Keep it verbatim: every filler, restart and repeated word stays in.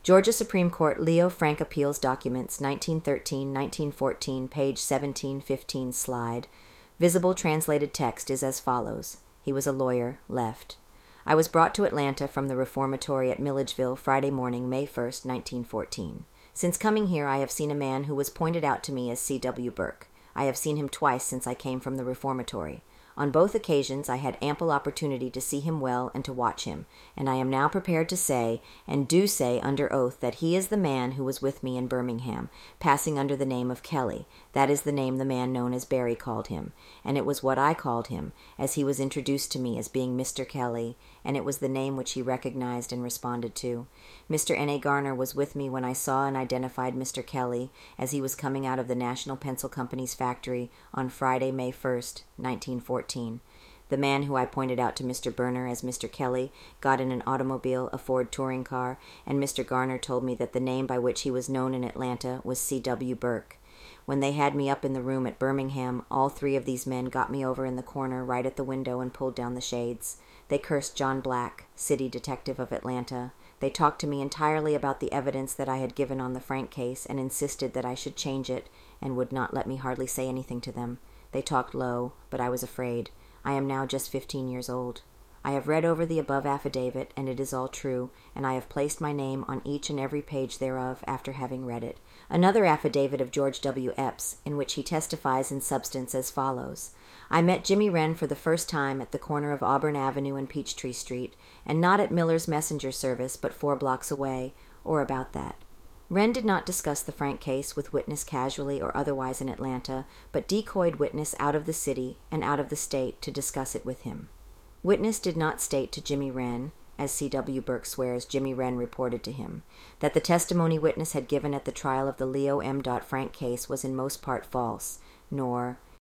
Georgia Supreme Court Leo Frank Appeals Documents, nineteen thirteen to nineteen fourteen, page seventeen fifteen slide. Visible translated text is as follows. He was a lawyer, left. I was brought to Atlanta from the reformatory at Milledgeville Friday morning, May first, nineteen fourteen. Since coming here, I have seen a man who was pointed out to me as C W Burke. I have seen him twice since I came from the reformatory. On both occasions I had ample opportunity to see him well and to watch him, and I am now prepared to say, and do say under oath, that he is the man who was with me in Birmingham, passing under the name of Kelly. That is the name the man known as Barry called him, and it was what I called him, as he was introduced to me as being Mister Kelly, and it was the name which he recognized and responded to. Mister N A Garner was with me when I saw and identified Mister Kelly as he was coming out of the National Pencil Company's factory on Friday, May first, nineteen fourteen. The man who I pointed out to Mister Berner as Mister Kelly got in an automobile, a Ford touring car, and Mister Garner told me that the name by which he was known in Atlanta was C W Burke. When they had me up in the room at Birmingham, all three of these men got me over in the corner right at the window and pulled down the shades. They cursed John Black, city detective of Atlanta. They talked to me entirely about the evidence that I had given on the Frank case and insisted that I should change it, and would not let me hardly say anything to them. They talked low, but I was afraid. I am now just fifteen years old. I have read over the above affidavit, and it is all true, and I have placed my name on each and every page thereof after having read it. Another affidavit of George W. Epps, in which he testifies in substance as follows. I met Jimmy Wren for the first time at the corner of Auburn Avenue and Peachtree Street, and not at Miller's Messenger Service, but four blocks away, or about that. Wren did not discuss the Frank case with witness casually or otherwise in Atlanta, but decoyed witness out of the city and out of the state to discuss it with him. Witness did not state to Jimmy Wren, as C W Burke swears Jimmy Wren reported to him, that the testimony witness had given at the trial of the Leo M. Frank case was in most part false, nor,